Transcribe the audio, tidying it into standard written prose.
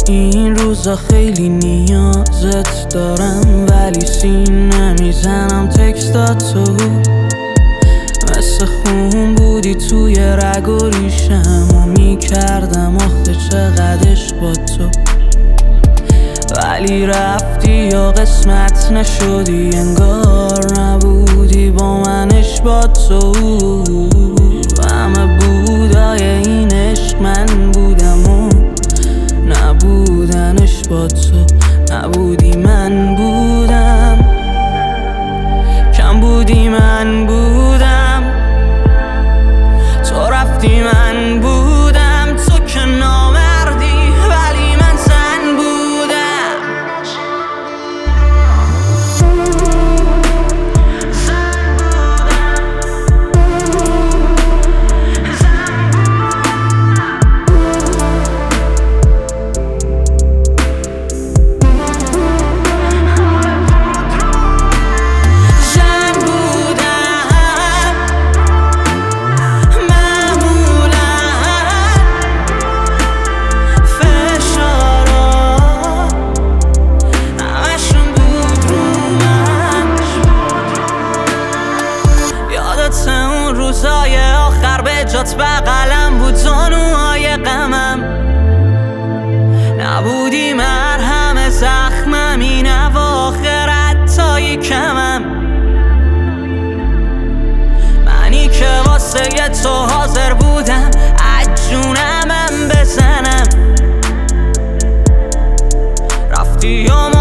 این روزا خیلی نیازت دارم، ولی سینه میزنم تکستاتو. مثل خون بودی توی رگ و ریشم و میکردم آخه چقدرش با تو، ولی رفتی یا قسمت نشدی، انگار نبودی با منش با تو. همه بودای این عشق من بودم و نبودنش با تو، نبودی من بودم، کم بودی من بودم، تو رفتی من بودم، تو که نامردی ولی من زن بودم. روزای آخر به جات بغلم بود، زانوهای غمم نبودی، مرهم زخمم این اواخر حتی کمم، منی که واسه تو حاضر بودم از جونمم بزنم، رفتی